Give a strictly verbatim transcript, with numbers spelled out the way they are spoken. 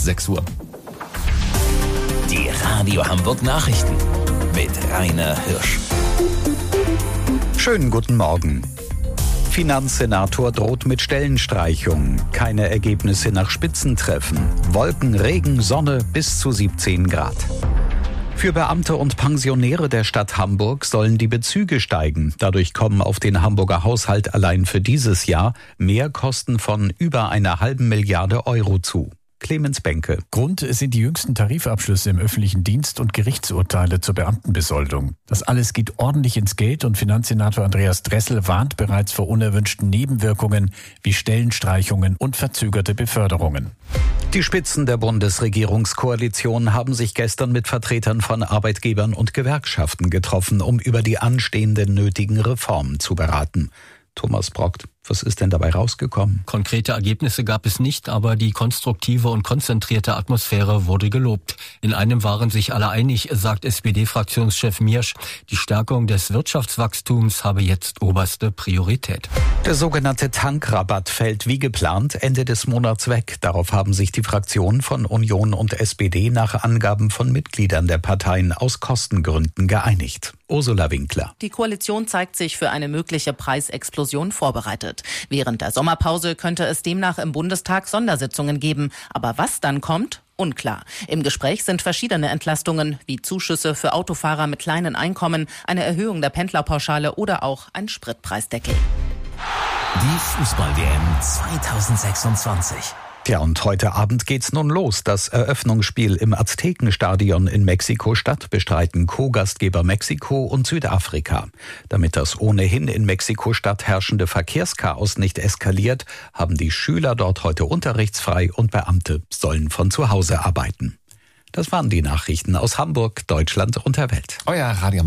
sechs Uhr. Die Radio Hamburg Nachrichten mit Rainer Hirsch. Schönen guten Morgen. Finanzsenator droht mit Stellenstreichung. Keine Ergebnisse nach Spitzentreffen. Wolken, Regen, Sonne bis zu siebzehn Grad. Für Beamte und Pensionäre der Stadt Hamburg sollen die Bezüge steigen. Dadurch kommen auf den Hamburger Haushalt allein für dieses Jahr Mehrkosten von über einer halben Milliarde Euro zu. Clemens Benke. Grund sind die jüngsten Tarifabschlüsse im öffentlichen Dienst und Gerichtsurteile zur Beamtenbesoldung. Das alles geht ordentlich ins Geld und Finanzsenator Andreas Dressel warnt bereits vor unerwünschten Nebenwirkungen wie Stellenstreichungen und verzögerte Beförderungen. Die Spitzen der Bundesregierungskoalition haben sich gestern mit Vertretern von Arbeitgebern und Gewerkschaften getroffen, um über die anstehenden nötigen Reformen zu beraten. Thomas Brockt, was ist denn dabei rausgekommen? Konkrete Ergebnisse gab es nicht, aber die konstruktive und konzentrierte Atmosphäre wurde gelobt. In einem waren sich alle einig, sagt S P D-Fraktionschef Miersch. Die Stärkung des Wirtschaftswachstums habe jetzt oberste Priorität. Der sogenannte Tankrabatt fällt wie geplant Ende des Monats weg. Darauf haben sich die Fraktionen von Union und S P D nach Angaben von Mitgliedern der Parteien aus Kostengründen geeinigt. Ursula Winkler. Die Koalition zeigt sich für eine mögliche Preisexplosion vorbereitet. Während der Sommerpause könnte es demnach im Bundestag Sondersitzungen geben. Aber was dann kommt? Unklar. Im Gespräch sind verschiedene Entlastungen, wie Zuschüsse für Autofahrer mit kleinen Einkommen, eine Erhöhung der Pendlerpauschale oder auch ein Spritpreisdeckel. Die Fußball-W M zweitausendsechsundzwanzig. Tja, und heute Abend geht's nun los. Das Eröffnungsspiel im Aztekenstadion in Mexiko-Stadt bestreiten Co-Gastgeber Mexiko und Südafrika. Damit das ohnehin in Mexiko-Stadt herrschende Verkehrschaos nicht eskaliert, haben die Schüler dort heute unterrichtsfrei und Beamte sollen von zu Hause arbeiten. Das waren die Nachrichten aus Hamburg, Deutschland und der Welt. Euer Radio